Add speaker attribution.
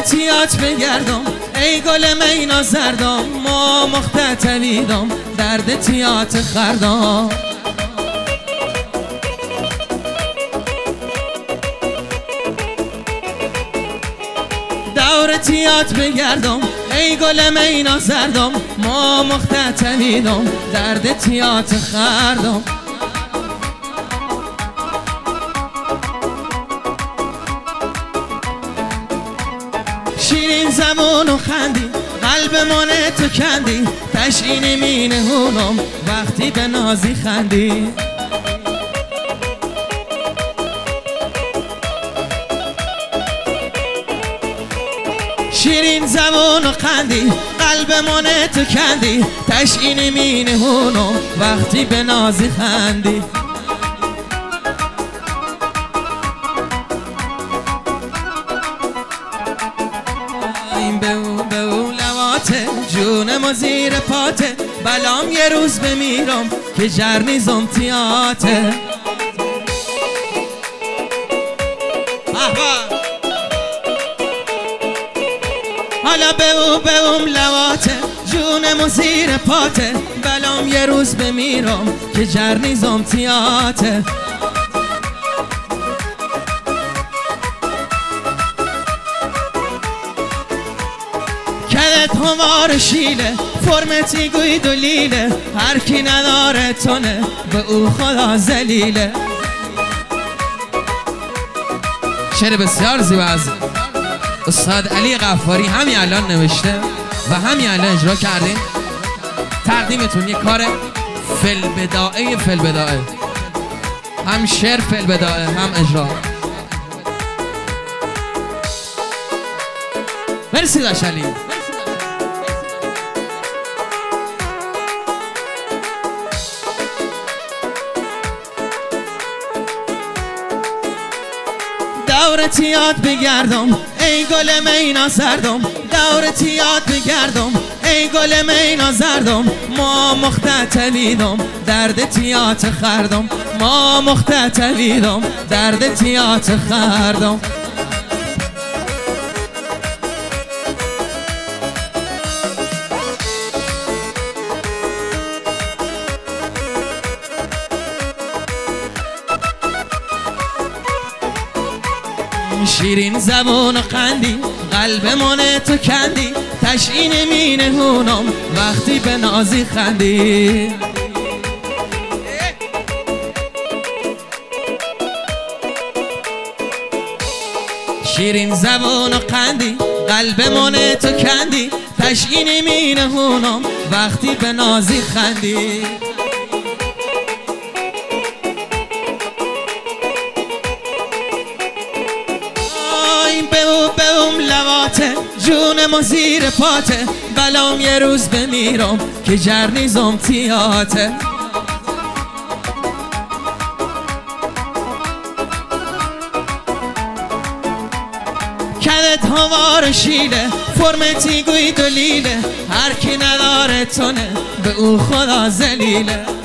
Speaker 1: تیات بگردم ای گل مینا زردم ما مختتویدم درد تیات خردم دور تیات بگردم ای گل مینا زردم ما مختتویدم درد تیات خردم شیرین زمان و خندی قلب من تو کندی تشعین مینه هونم وقتی به نازی خندی شیرین زمان و خندی قلب من تو کندی تشعین مینه هونم وقتی به نازی خندی به اون لواته جونم و زیر پاته بلام یه روز بمیرم که جرنیزم تیاته حالا به اون لواته جونم و زیر پاته بلام یه روز بمیرم که جرنیزم تیاته کلت همار شیله فرمتی گوی دلیله هر کی نداره تونه به او خدا ذلیله. شعر بسیار زیبا از استاد علی غفاری همین الان نوشته و همین الان اجرا کردین. تقدیمتون یک کار فلبداعه هم شعر فلبداعه هم اجرا. مرسی داشت علی. دور تیات بگردم ای گل مینا زردم دور تیات بگردم ای گل مینا زردم ما مختتویدم درد تیات خردم ما مختتویدم درد تیات خردم. شیرین زبون و قندی قلب من تو کندی تشعین مینه هونم وقتی به نازی خندی. شیرین زبون و قندی قلب من تو کندی تشعین مینه هونم وقتی به نازی خندی. به اون لواته جونم و زیر پاته بلام یه روز بمیرم که جرنیزم تیاته. کلت همار شیله فرمتی گوی دلیله هر کی نداره تونه به او خدا ذلیله.